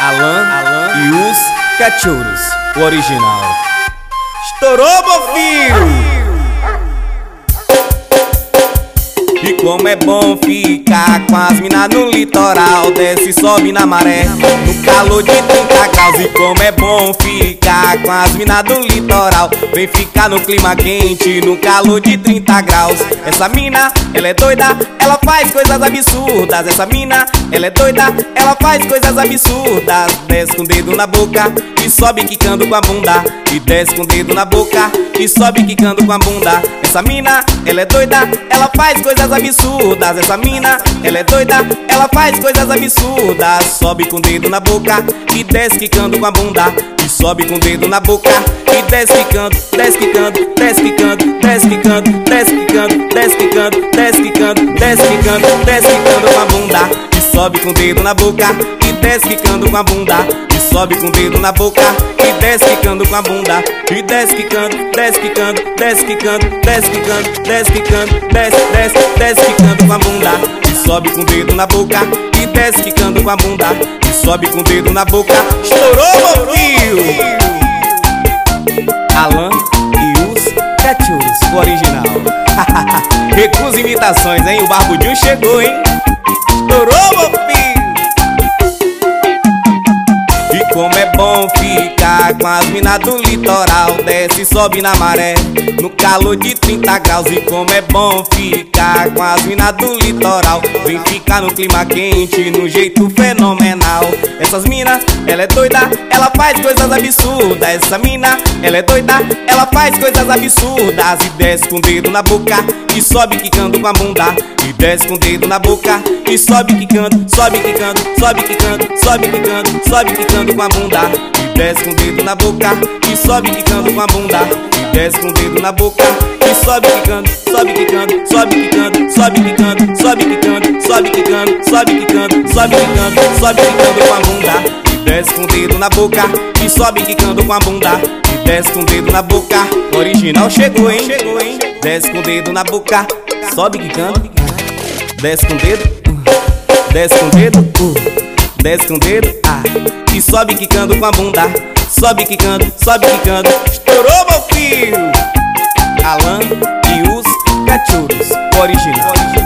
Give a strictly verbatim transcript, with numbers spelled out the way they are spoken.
Alan, Alan e os Cachorros, o original. Estourou, meu filho! E como é bom ficar com as minas no litoral, desce e sobe na maré, no calor de trinta graus. E como é bom ficar com as minas do litoral, vem ficar no clima quente, no calor de trinta graus. Essa mina, ela é doida, ela faz coisas absurdas. Essa mina, ela é doida, ela faz coisas absurdas. Desce com o dedo na boca e sobe quicando com a bunda. E desce com o dedo na boca e sobe quicando com a bunda. Essa mina, ela é doida, ela faz coisas absurdas. Essa mina, ela é doida, ela faz coisas absurdas. Sobe com o dedo na boca e desce quicando com a bunda. E sobe com o dedo na boca e desce quicando, desce quicando, desce quicando, desce quicando, desce quicando, desce quicando, desce quicando, desce quicando, desce quicando com a bunda. E sobe com o dedo na boca e desce quicando com a bunda. E sobe com o dedo na boca e desce quicando com a bunda. E desce quicando, desce quicando, desce quicando, desce quicando, desce quicando, desce, desce, desce quicando com a bunda. E sobe com o dedo na boca e desce quicando com a bunda. E sobe com o dedo na boca. Estourou, meu filho! Alan e os Cachorros, o original. Recusa imitações, hein? O Barbudinho chegou, hein? Estourou, meu filho! E como é bom ficar com as minas do litoral, desce e sobe na maré, no calor de trinta graus. E como é bom ficar com as minas do litoral, vem ficar no clima quente, no jeito fenomenal. Essas minas, ela é doida, ela faz coisas absurdas. Essa mina, ela é doida, ela faz coisas absurdas. E desce com o dedo na boca e sobe quicando com a bunda. E desce com o dedo na boca e sobe quicando, sobe quicando, sobe quicando, sobe quicando, sobe quicando com a bunda. E desce com o dedo na boca e sobe quicando com a bunda. E desce com o dedo na boca e sobe quicando, sobe quicando, sobe quicando, sobe quicando, sobe quicando, sobe quicando, sobe quicando, sobe quicando, sobe quicando com a bunda. E desce com o dedo na boca e sobe quicando com a bunda. E desce com o dedo na boca. O original chegou, hein? Chegou, hein? Desce com o dedo na boca, sobe quicando, desce com o dedo, desce com o dedo, uh, desce com o dedo, ah, e sobe quicando com a bunda. Sobe quicando, sobe quicando. Estourou, meu filho! Alan e os Cachorros, o original.